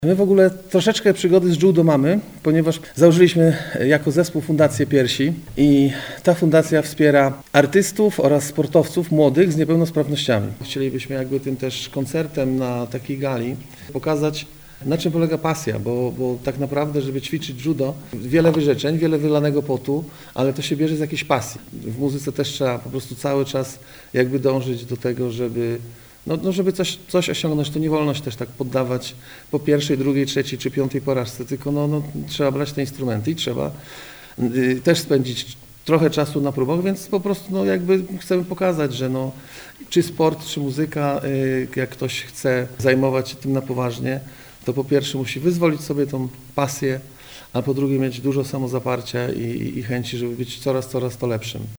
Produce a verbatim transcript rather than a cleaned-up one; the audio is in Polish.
My w ogóle troszeczkę przygody z judo mamy, ponieważ założyliśmy jako zespół Fundację Piersi i ta fundacja wspiera artystów oraz sportowców młodych z niepełnosprawnościami. Chcielibyśmy jakby tym też koncertem na takiej gali pokazać, na czym polega pasja, bo, bo tak naprawdę, żeby ćwiczyć judo, wiele wyrzeczeń, wiele wylanego potu, ale to się bierze z jakiejś pasji. W muzyce też trzeba po prostu cały czas jakby dążyć do tego, żeby No, no żeby coś, coś osiągnąć, to nie wolno się też tak poddawać po pierwszej, drugiej, trzeciej czy piątej porażce, tylko no, no, trzeba brać te instrumenty i trzeba y, też spędzić trochę czasu na próbach, więc po prostu no, jakby chcemy pokazać, że no, czy sport, czy muzyka, y, jak ktoś chce zajmować się tym na poważnie, to po pierwsze musi wyzwolić sobie tą pasję, a po drugie mieć dużo samozaparcia i, i chęci, żeby być coraz, coraz to lepszym.